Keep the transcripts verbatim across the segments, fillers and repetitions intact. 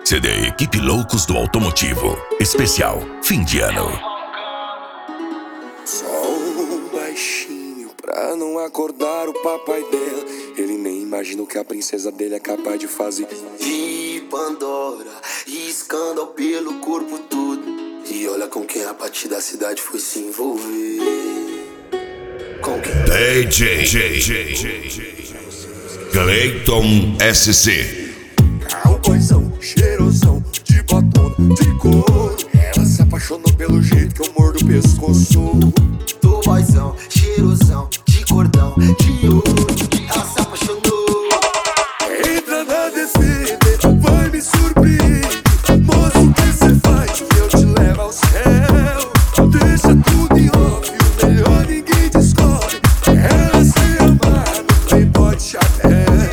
C D Equipe Loucos do Automotivo. Especial fim de ano. Só um baixinho pra não acordar o papai dela. Ele nem imagina o que a princesa dele é capaz de fazer. E Pandora, e escândalo pelo corpo todo. E olha com quem a partir da cidade foi se envolver. Com quem? D J Clayton S C. Cowboyzão, cheirosão, de batom, de couro. Ela se apaixonou pelo jeito que eu mordo o pescoço. Do boyzão, cheirosão, de cordão, de ouro. Ela se apaixonou. Entra na descida, vai me surpreender. Moço, o que cê faz que eu te levo ao céu? Deixa tudo em off, o melhor ninguém descobre. Ela se amar no playboy de chapéu.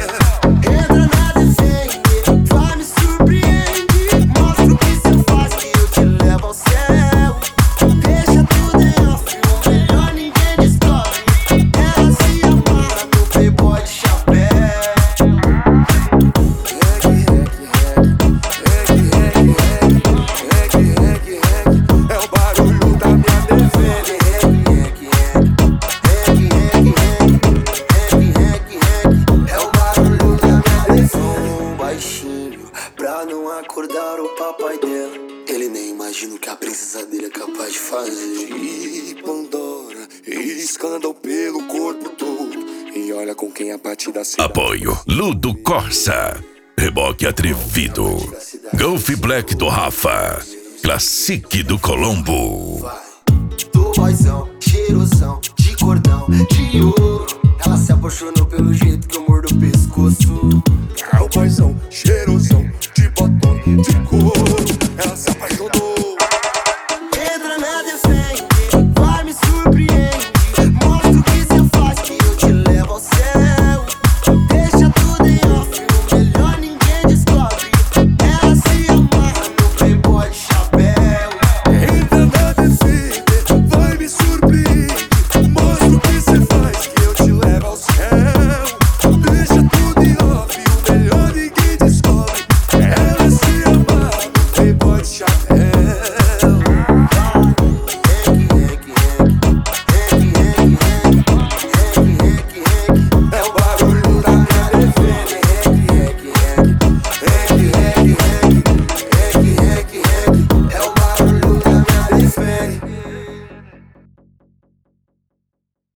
Pra não acordar o papai dela. Ele nem imagina o que a princesa dele é capaz de fazer. E Pandora, e escândalo pelo corpo todo. E olha com quem a partir da cidade. Apoio Ludo Corsa. Reboque atrevido. Golf Black do Rafa. Classic do Colombo. Do boyzão, cheirosão, de cordão, de ouro. Ela se apaixonou pelo jeito que eu mordo o pescoço. Cowboyzão,